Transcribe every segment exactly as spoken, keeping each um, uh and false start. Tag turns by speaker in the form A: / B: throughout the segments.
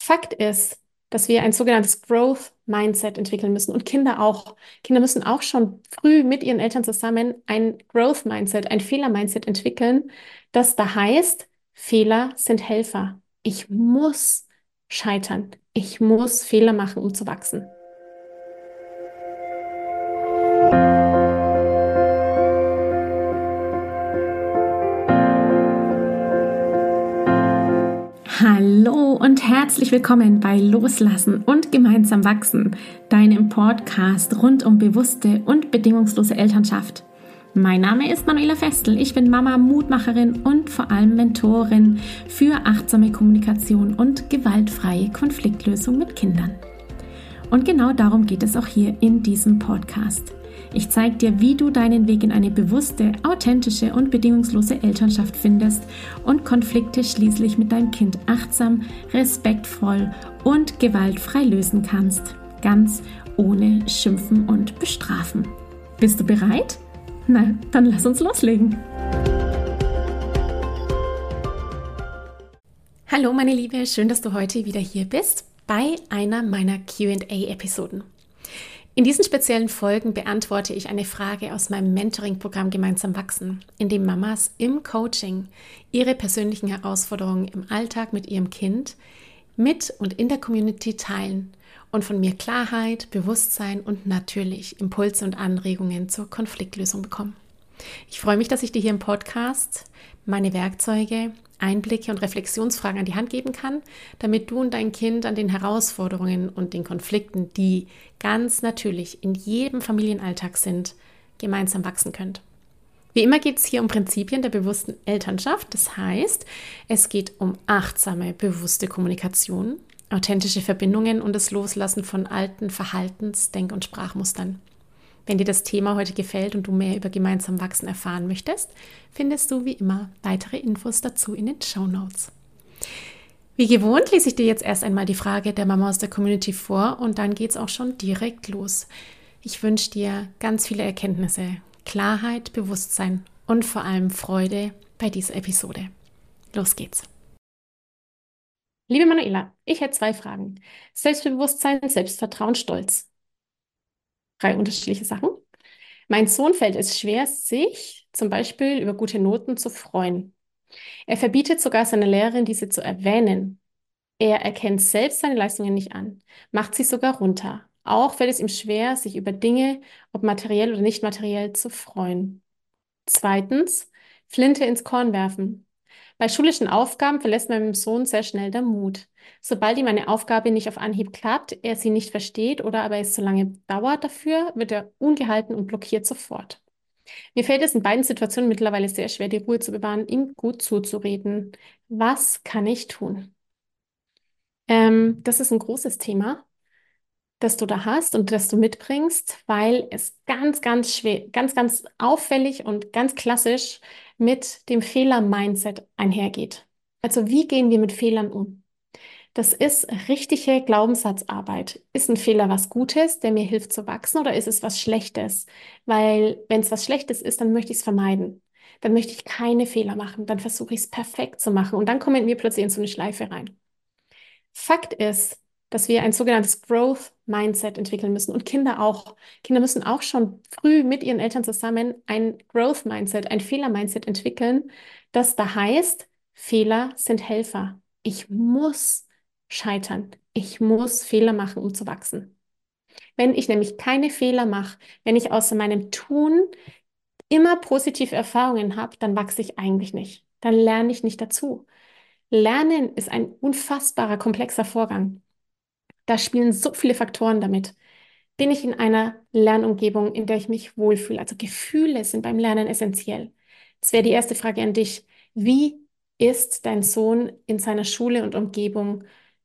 A: Fakt ist, dass wir ein sogenanntes Growth Mindset entwickeln müssen und Kinder auch. Kinder müssen auch schon früh mit ihren Eltern zusammen ein Growth Mindset, ein Fehler Mindset entwickeln, das da heißt, Fehler sind Helfer. Ich muss scheitern. Ich muss Fehler machen, um zu wachsen.
B: Hallo und herzlich willkommen bei Loslassen und gemeinsam wachsen, deinem Podcast rund um bewusste und bedingungslose Elternschaft. Mein Name ist Manuela Festel, ich bin Mama, Mutmacherin und vor allem Mentorin für achtsame Kommunikation und gewaltfreie Konfliktlösung mit Kindern. Und genau darum geht es auch hier in diesem Podcast. Ich zeige dir, wie du deinen Weg in eine bewusste, authentische und bedingungslose Elternschaft findest und Konflikte schließlich mit deinem Kind achtsam, respektvoll und gewaltfrei lösen kannst. Ganz ohne Schimpfen und Bestrafen. Bist du bereit? Na, dann lass uns loslegen.
A: Hallo meine Liebe, schön, dass du heute wieder hier bist bei einer meiner Q and A-Episoden. In diesen speziellen Folgen beantworte ich eine Frage aus meinem Mentoring-Programm Gemeinsam wachsen, in dem Mamas im Coaching ihre persönlichen Herausforderungen im Alltag mit ihrem Kind mit und in der Community teilen und von mir Klarheit, Bewusstsein und natürlich Impulse und Anregungen zur Konfliktlösung bekommen. Ich freue mich, dass ich dir hier im Podcast meine Werkzeuge, Einblicke und Reflexionsfragen an die Hand geben kann, damit du und dein Kind an den Herausforderungen und den Konflikten, die ganz natürlich in jedem Familienalltag sind, gemeinsam wachsen könnt. Wie immer geht es hier um Prinzipien der bewussten Elternschaft. Das heißt, es geht um achtsame, bewusste Kommunikation, authentische Verbindungen und das Loslassen von alten Verhaltens-, Denk- und Sprachmustern. Wenn dir das Thema heute gefällt und du mehr über gemeinsam wachsen erfahren möchtest, findest du wie immer weitere Infos dazu in den Shownotes. Wie gewohnt lese ich dir jetzt erst einmal die Frage der Mama aus der Community vor und dann geht es auch schon direkt los. Ich wünsche dir ganz viele Erkenntnisse, Klarheit, Bewusstsein und vor allem Freude bei dieser Episode. Los geht's! Liebe Manuela, ich hätte zwei Fragen. Selbstbewusstsein, Selbstvertrauen, Stolz. Drei unterschiedliche Sachen. Mein Sohn fällt es schwer, sich zum Beispiel über gute Noten zu freuen. Er verbietet sogar seiner Lehrerin, diese zu erwähnen. Er erkennt selbst seine Leistungen nicht an, macht sie sogar runter. Auch fällt es ihm schwer, sich über Dinge, ob materiell oder nicht materiell, zu freuen. Zweitens, Flinte ins Korn werfen. Bei schulischen Aufgaben verlässt meinem Sohn sehr schnell der Mut. Sobald ihm eine Aufgabe nicht auf Anhieb klappt, er sie nicht versteht oder aber es zu lange dauert dafür, wird er ungehalten und blockiert sofort. Mir fällt es in beiden Situationen mittlerweile sehr schwer, die Ruhe zu bewahren, ihm gut zuzureden. Was kann ich tun? Ähm, das ist ein großes Thema, das du da hast und das du mitbringst, weil es ganz, ganz schwer, ganz, ganz auffällig und ganz klassisch mit dem Fehler-Mindset einhergeht. Also wie gehen wir mit Fehlern um? Das ist richtige Glaubenssatzarbeit. Ist ein Fehler was Gutes, der mir hilft zu wachsen, oder ist es was Schlechtes? Weil wenn es was Schlechtes ist, dann möchte ich es vermeiden. Dann möchte ich keine Fehler machen. Dann versuche ich es perfekt zu machen. Und dann kommen wir plötzlich in so eine Schleife rein. Fakt ist, dass wir ein sogenanntes Growth Mindset entwickeln müssen und Kinder auch. Kinder müssen auch schon früh mit ihren Eltern zusammen ein Growth Mindset, ein Fehler Mindset entwickeln, das da heißt, Fehler sind Helfer. Ich muss scheitern. Ich muss Fehler machen, um zu wachsen. Wenn ich nämlich keine Fehler mache, wenn ich außer meinem Tun immer positive Erfahrungen habe, dann wachse ich eigentlich nicht. Dann lerne ich nicht dazu. Lernen ist ein unfassbarer, komplexer Vorgang. Da spielen so viele Faktoren damit. Bin ich in einer Lernumgebung, in der ich mich wohlfühle? Also Gefühle sind beim Lernen essentiell. Das wäre die erste Frage an dich. Wie ist dein Sohn in seiner Schule und Umgebung?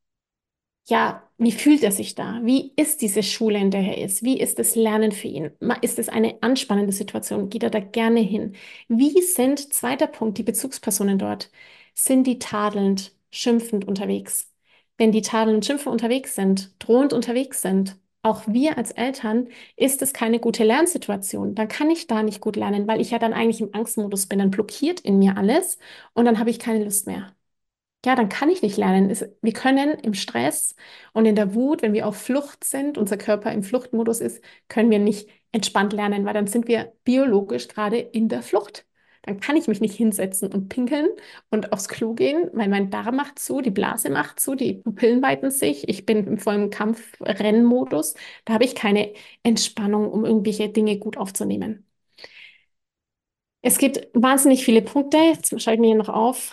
A: Ja, wie fühlt er sich da? Wie ist diese Schule, in der er ist? Wie ist das Lernen für ihn? Ma- Ist es eine anspannende Situation? Geht er da gerne hin? Wie sind, zweiter Punkt, die Bezugspersonen dort? Sind die tadelnd, schimpfend unterwegs? Wenn die tadelnd, schimpfend unterwegs sind, drohend unterwegs sind, auch wir als Eltern, ist es keine gute Lernsituation. Dann kann ich da nicht gut lernen, weil ich ja dann eigentlich im Angstmodus bin. Dann blockiert in mir alles und dann habe ich keine Lust mehr. ja, dann kann ich nicht lernen. Es, wir können im Stress und in der Wut, wenn wir auf Flucht sind, unser Körper im Fluchtmodus ist, können wir nicht entspannt lernen, weil dann sind wir biologisch gerade in der Flucht. Dann kann ich mich nicht hinsetzen und pinkeln und aufs Klo gehen, weil mein Darm macht zu, die Blase macht zu, die Pupillen weiten sich. Ich bin im vollen Kampf-Rennmodus. Da habe ich keine Entspannung, um irgendwelche Dinge gut aufzunehmen. Es gibt wahnsinnig viele Punkte. Jetzt schreibe ich mir hier noch auf.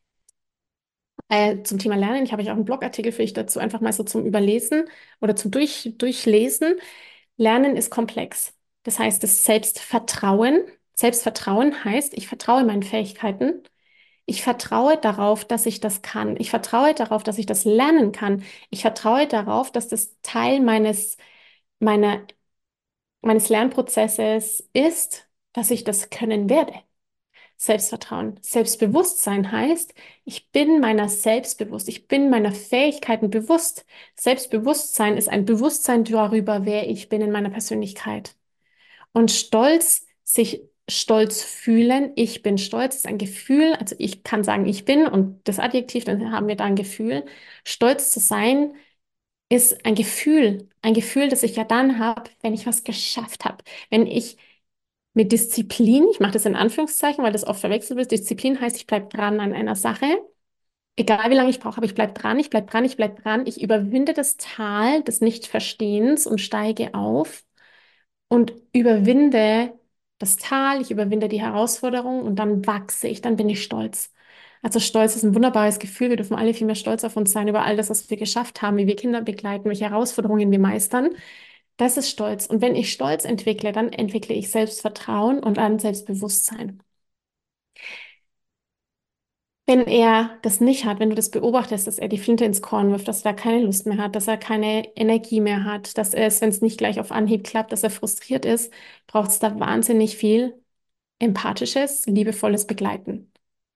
A: Äh, zum Thema Lernen. Ich habe euch auch einen Blogartikel für euch dazu, einfach mal so zum Überlesen oder zum Durch, Durchlesen. Lernen ist komplex. Das heißt, das Selbstvertrauen. Selbstvertrauen heißt, ich vertraue meinen Fähigkeiten. Ich vertraue darauf, dass ich das kann. Ich vertraue darauf, dass ich das lernen kann. Ich vertraue darauf, dass das Teil meines, meiner, meines Lernprozesses ist, dass ich das können werde. Selbstvertrauen. Selbstbewusstsein heißt, ich bin meiner selbst bewusst, ich bin meiner Fähigkeiten bewusst. Selbstbewusstsein ist ein Bewusstsein darüber, wer ich bin in meiner Persönlichkeit. Und Stolz, sich stolz fühlen, ich bin stolz, ist ein Gefühl, also ich kann sagen, ich bin und das Adjektiv, dann haben wir da ein Gefühl. Stolz zu sein ist ein Gefühl, ein Gefühl, das ich ja dann habe, wenn ich was geschafft habe, wenn ich mit Disziplin, ich mache das in Anführungszeichen, weil das oft verwechselt wird. Disziplin heißt, ich bleibe dran an einer Sache, egal wie lange ich brauche, aber ich bleibe dran, ich bleibe dran, ich bleibe dran. Ich überwinde das Tal des Nichtverstehens und steige auf und überwinde das Tal, ich überwinde die Herausforderung und dann wachse ich, dann bin ich stolz. Also Stolz ist ein wunderbares Gefühl. Wir dürfen alle viel mehr stolz auf uns sein über all das, was wir geschafft haben, wie wir Kinder begleiten, welche Herausforderungen wir meistern. Das ist Stolz. Und wenn ich Stolz entwickle, dann entwickle ich Selbstvertrauen und ein Selbstbewusstsein. Wenn er das nicht hat, wenn du das beobachtest, dass er die Flinte ins Korn wirft, dass er da keine Lust mehr hat, dass er keine Energie mehr hat, dass er es, wenn es nicht gleich auf Anhieb klappt, dass er frustriert ist, braucht es da wahnsinnig viel empathisches, liebevolles Begleiten.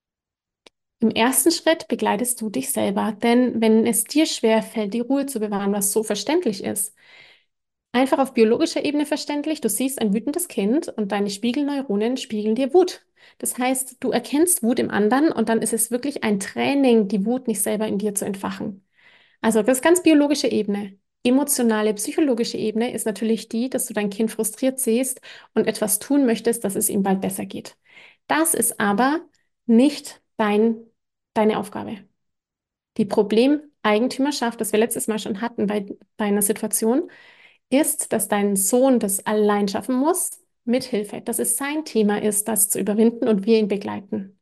A: Im ersten Schritt begleitest du dich selber, denn wenn es dir schwer fällt, die Ruhe zu bewahren, was so verständlich ist, einfach auf biologischer Ebene verständlich. Du siehst ein wütendes Kind und deine Spiegelneuronen spiegeln dir Wut. Das heißt, du erkennst Wut im anderen und dann ist es wirklich ein Training, die Wut nicht selber in dir zu entfachen. Also das ist ganz biologische Ebene. Emotionale, psychologische Ebene ist natürlich die, dass du dein Kind frustriert siehst und etwas tun möchtest, dass es ihm bald besser geht. Das ist aber nicht dein, deine Aufgabe. Die Problemeigentümerschaft, das wir letztes Mal schon hatten bei, bei einer Situation, ist, dass dein Sohn das allein schaffen muss, mit Hilfe, dass es sein Thema ist, das zu überwinden und wir ihn begleiten.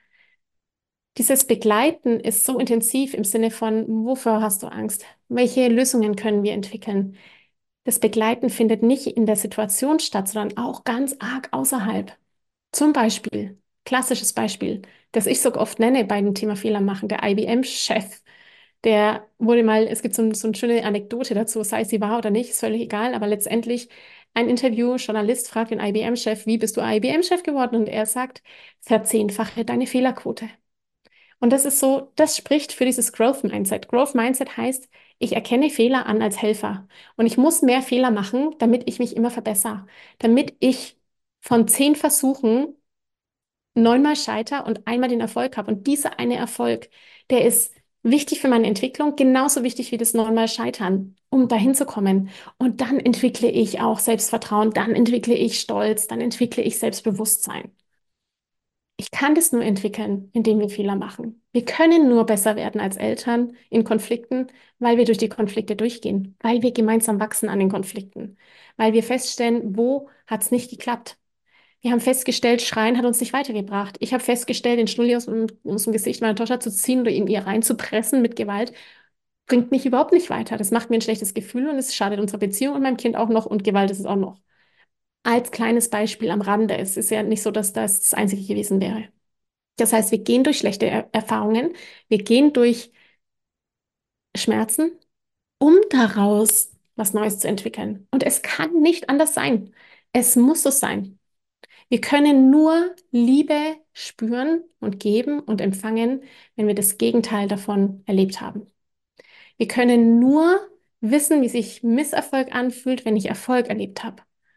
A: Dieses Begleiten ist so intensiv im Sinne von, wofür hast du Angst? Welche Lösungen können wir entwickeln? Das Begleiten findet nicht in der Situation statt, sondern auch ganz arg außerhalb. Zum Beispiel, klassisches Beispiel, das ich so oft nenne bei dem Thema Fehler machen, der I B M-Chef. Der wurde mal, es gibt so, ein- so eine schöne Anekdote dazu, sei sie wahr oder nicht, ist völlig egal, aber letztendlich ein Interview, Journalist fragt den I B M-Chef, wie bist du I B M-Chef geworden? Und er sagt, verzehnfache deine Fehlerquote. Und das ist so, das spricht für dieses Growth Mindset. Growth Mindset heißt, ich erkenne Fehler an als Helfer. Und ich muss mehr Fehler machen, damit ich mich immer verbessere. Damit ich von zehn Versuchen neunmal scheiter und einmal den Erfolg habe. Und dieser eine Erfolg, der ist wichtig für meine Entwicklung, genauso wichtig wie das neunmal Scheitern, um dahin zu kommen. Und dann entwickle ich auch Selbstvertrauen, dann entwickle ich Stolz, dann entwickle ich Selbstbewusstsein. Ich kann das nur entwickeln, indem wir Fehler machen. Wir können nur besser werden als Eltern in Konflikten, weil wir durch die Konflikte durchgehen, weil wir gemeinsam wachsen an den Konflikten, weil wir feststellen, wo hat es nicht geklappt. Wir haben festgestellt, Schreien hat uns nicht weitergebracht. Ich habe festgestellt, den Schnulli aus dem, aus dem Gesicht meiner Tochter zu ziehen oder in ihr reinzupressen mit Gewalt, bringt mich überhaupt nicht weiter. Das macht mir ein schlechtes Gefühl und es schadet unserer Beziehung und meinem Kind auch noch und Gewalt ist es auch noch. Als kleines Beispiel am Rande. Es ist ja nicht so, dass das das Einzige gewesen wäre. Das heißt, wir gehen durch schlechte er Erfahrungen, wir gehen durch Schmerzen, um daraus was Neues zu entwickeln. Und es kann nicht anders sein. Es muss so sein. Wir können nur Liebe spüren und geben und empfangen, wenn wir das Gegenteil davon erlebt haben. Wir können nur wissen, wie sich Misserfolg anfühlt, wenn ich Erfolg erlebt habe.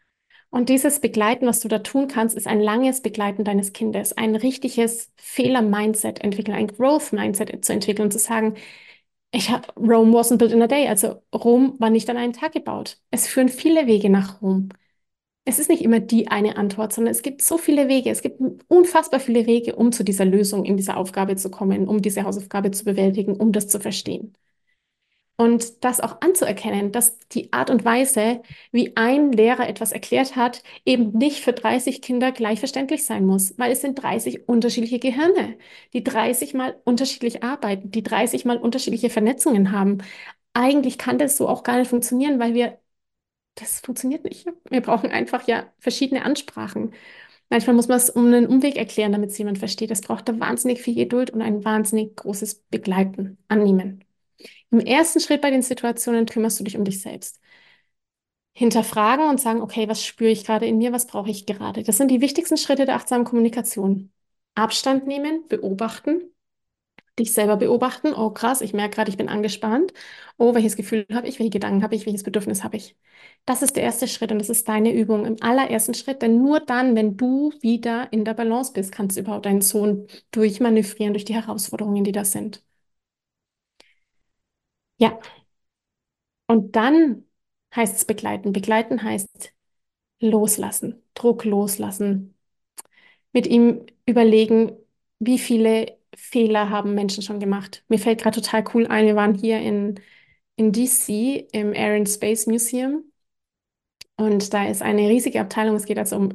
A: Und dieses Begleiten, was du da tun kannst, ist ein langes Begleiten deines Kindes, ein richtiges Fehler-Mindset entwickeln, ein Growth-Mindset zu entwickeln und zu sagen, ich hab, Rome wasn't built in a day, also Rom war nicht an einem Tag gebaut. Es führen viele Wege nach Rom. Es ist nicht immer die eine Antwort, sondern es gibt so viele Wege, es gibt unfassbar viele Wege, um zu dieser Lösung in dieser Aufgabe zu kommen, um diese Hausaufgabe zu bewältigen, um das zu verstehen. Und das auch anzuerkennen, dass die Art und Weise, wie ein Lehrer etwas erklärt hat, eben nicht für dreißig Kinder gleich verständlich sein muss, weil es sind dreißig unterschiedliche Gehirne, die dreißig Mal unterschiedlich arbeiten, die dreißig Mal unterschiedliche Vernetzungen haben. Eigentlich kann das so auch gar nicht funktionieren, weil wir, das funktioniert nicht. Wir brauchen einfach ja verschiedene Ansprachen. Manchmal muss man es um einen Umweg erklären, damit es jemand versteht. Es braucht da wahnsinnig viel Geduld und ein wahnsinnig großes Begleiten, Annehmen. Im ersten Schritt bei den Situationen kümmerst du dich um dich selbst. Hinterfragen und sagen, okay, was spüre ich gerade in mir, was brauche ich gerade? Das sind die wichtigsten Schritte der achtsamen Kommunikation. Abstand nehmen, beobachten, dich selber beobachten. Oh krass, ich merke gerade, ich bin angespannt. Oh, welches Gefühl habe ich, welche Gedanken habe ich, welches Bedürfnis habe ich? Das ist der erste Schritt und das ist deine Übung im allerersten Schritt, denn nur dann, wenn du wieder in der Balance bist, kannst du überhaupt deinen Sohn durchmanövrieren durch die Herausforderungen, die da sind. Ja, und dann heißt es begleiten. Begleiten heißt loslassen, Druck loslassen, mit ihm überlegen, wie viele Fehler haben Menschen schon gemacht. Mir fällt gerade total cool ein, wir waren hier in, in D C im Air and Space Museum und da ist eine riesige Abteilung, es geht also um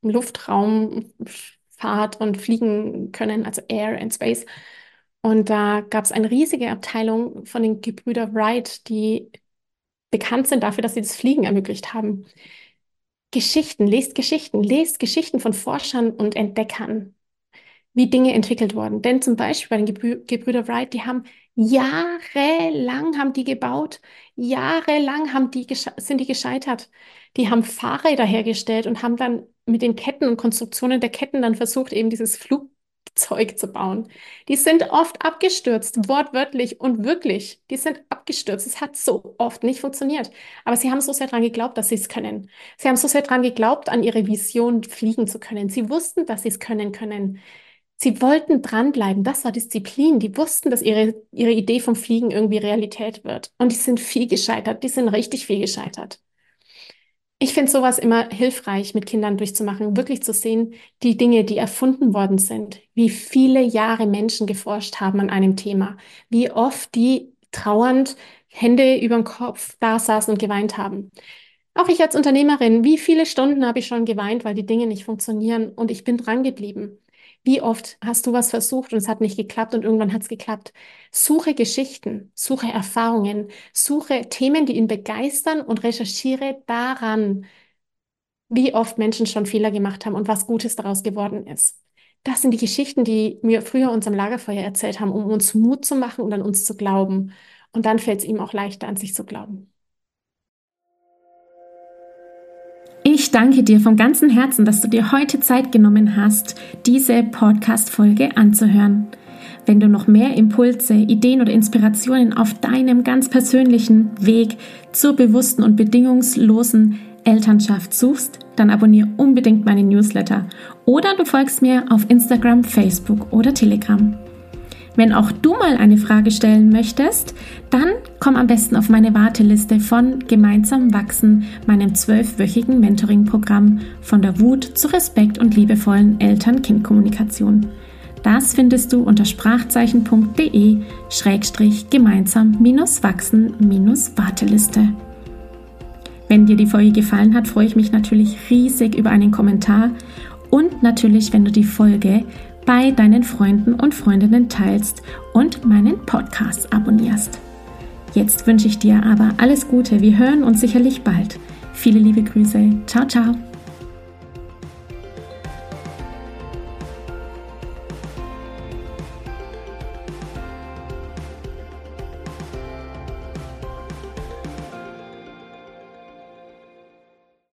A: Luftraumfahrt und Fliegen können, also Air and Space. Und da gab es eine riesige Abteilung von den Gebrüder Wright, die bekannt sind dafür, dass sie das Fliegen ermöglicht haben. Geschichten, lest Geschichten, lest Geschichten von Forschern und Entdeckern, wie Dinge entwickelt wurden. Denn zum Beispiel bei den Gebrü Gebrüder Wright, die haben jahrelang haben die gebaut, jahrelang haben die sind die gescheitert. Die haben Fahrräder hergestellt und haben dann mit den Ketten und Konstruktionen der Ketten dann versucht, eben dieses Flugzeug zu bauen. Die sind oft abgestürzt, wortwörtlich und wirklich. Die sind abgestürzt. Es hat so oft nicht funktioniert. Aber sie haben so sehr daran geglaubt, dass sie es können. Sie haben so sehr daran geglaubt, an ihre Vision fliegen zu können. Sie wussten, dass sie es können können. Sie wollten dranbleiben. Das war Disziplin. Die wussten, dass ihre, ihre Idee vom Fliegen irgendwie Realität wird. Und die sind viel gescheitert. Die sind richtig viel gescheitert. Ich finde sowas immer hilfreich, mit Kindern durchzumachen, wirklich zu sehen, die Dinge, die erfunden worden sind, wie viele Jahre Menschen geforscht haben an einem Thema, wie oft die trauernd Hände über den Kopf da saßen und geweint haben. Auch ich als Unternehmerin, wie viele Stunden habe ich schon geweint, weil die Dinge nicht funktionieren und ich bin dran geblieben. Wie oft hast du was versucht und es hat nicht geklappt und irgendwann hat es geklappt? Suche Geschichten, suche Erfahrungen, suche Themen, die ihn begeistern und recherchiere daran, wie oft Menschen schon Fehler gemacht haben und was Gutes daraus geworden ist. Das sind die Geschichten, die mir früher uns am Lagerfeuer erzählt haben, um uns Mut zu machen und an uns zu glauben. Und dann fällt es ihm auch leichter, an sich zu glauben.
B: Ich danke dir von ganzem Herzen, dass du dir heute Zeit genommen hast, diese Podcast-Folge anzuhören. Wenn du noch mehr Impulse, Ideen oder Inspirationen auf deinem ganz persönlichen Weg zur bewussten und bedingungslosen Elternschaft suchst, dann abonniere unbedingt meinen Newsletter oder du folgst mir auf Instagram, Facebook oder Telegram. Wenn auch du mal eine Frage stellen möchtest, dann komm am besten auf meine Warteliste von Gemeinsam wachsen, meinem zwölfwöchigen Mentoring-Programm von der Wut zu Respekt und liebevollen Eltern-Kind-Kommunikation. Das findest du unter sprachzeichen.de schrägstrich gemeinsam minus wachsen minus Warteliste. Wenn dir die Folge gefallen hat, freue ich mich natürlich riesig über einen Kommentar und natürlich, wenn du die Folge bei deinen Freunden und Freundinnen teilst und meinen Podcast abonnierst. Jetzt wünsche ich dir aber alles Gute. Wir hören uns sicherlich bald. Viele liebe Grüße. Ciao, ciao.